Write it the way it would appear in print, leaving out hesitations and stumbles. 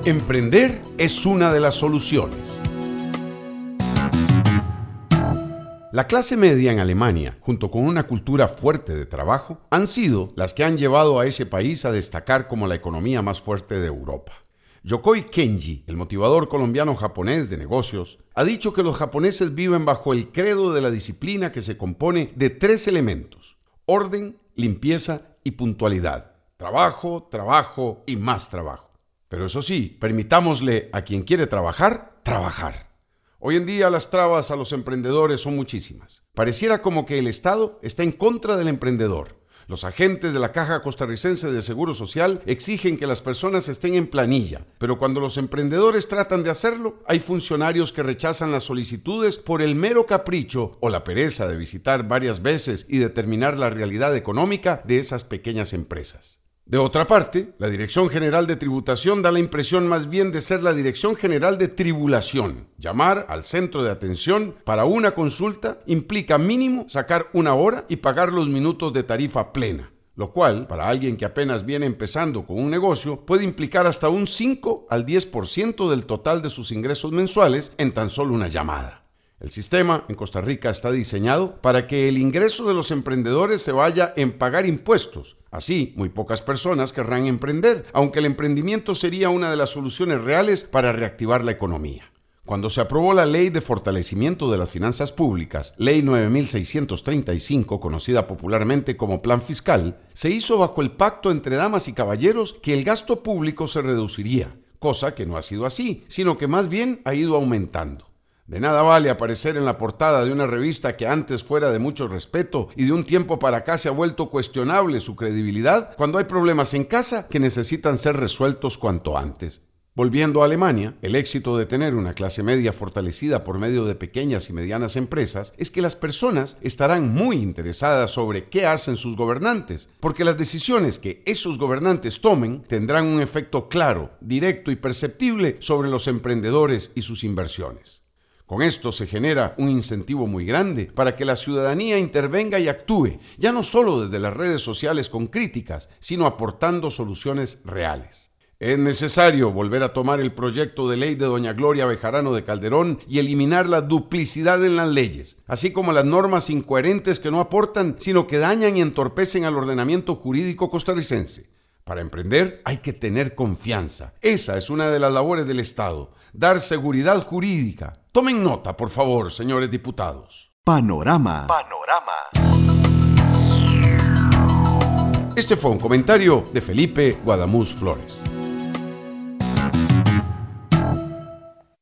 Emprender es una de las soluciones. La clase media en Alemania, junto con una cultura fuerte de trabajo, han sido las que han llevado a ese país a destacar como la economía más fuerte de Europa. Yokoi Kenji, el motivador colombiano-japonés de negocios, ha dicho que los japoneses viven bajo el credo de la disciplina que se compone de 3 elementos: orden, limpieza y puntualidad. Trabajo, trabajo y más trabajo. Pero eso sí, permitámosle a quien quiere trabajar, trabajar. Hoy en día las trabas a los emprendedores son muchísimas. Pareciera como que el Estado está en contra del emprendedor. Los agentes de la Caja Costarricense de Seguro Social exigen que las personas estén en planilla, pero cuando los emprendedores tratan de hacerlo, hay funcionarios que rechazan las solicitudes por el mero capricho o la pereza de visitar varias veces y determinar la realidad económica de esas pequeñas empresas. De otra parte, la Dirección General de Tributación da la impresión más bien de ser la Dirección General de Tribulación. Llamar al centro de atención para una consulta implica mínimo sacar 1 hora y pagar los minutos de tarifa plena, lo cual, para alguien que apenas viene empezando con un negocio, puede implicar hasta un 5 al 10% del total de sus ingresos mensuales en tan solo una llamada. El sistema en Costa Rica está diseñado para que el ingreso de los emprendedores se vaya en pagar impuestos. Así, muy pocas personas querrán emprender, aunque el emprendimiento sería una de las soluciones reales para reactivar la economía. Cuando se aprobó la Ley de Fortalecimiento de las Finanzas Públicas, Ley 9635, conocida popularmente como Plan Fiscal, se hizo bajo el pacto entre damas y caballeros que el gasto público se reduciría, cosa que no ha sido así, sino que más bien ha ido aumentando. De nada vale aparecer en la portada de una revista que antes fuera de mucho respeto y de un tiempo para acá se ha vuelto cuestionable su credibilidad cuando hay problemas en casa que necesitan ser resueltos cuanto antes. Volviendo a Alemania, el éxito de tener una clase media fortalecida por medio de pequeñas y medianas empresas es que las personas estarán muy interesadas sobre qué hacen sus gobernantes, porque las decisiones que esos gobernantes tomen tendrán un efecto claro, directo y perceptible sobre los emprendedores y sus inversiones. Con esto se genera un incentivo muy grande para que la ciudadanía intervenga y actúe, ya no solo desde las redes sociales con críticas, sino aportando soluciones reales. Es necesario volver a tomar el proyecto de ley de doña Gloria Bejarano de Calderón y eliminar la duplicidad en las leyes, así como las normas incoherentes que no aportan, sino que dañan y entorpecen al ordenamiento jurídico costarricense. Para emprender hay que tener confianza. Esa es una de las labores del Estado, dar seguridad jurídica. Tomen nota, por favor, señores diputados. Panorama. Este fue un comentario de Felipe Guadamuz Flores.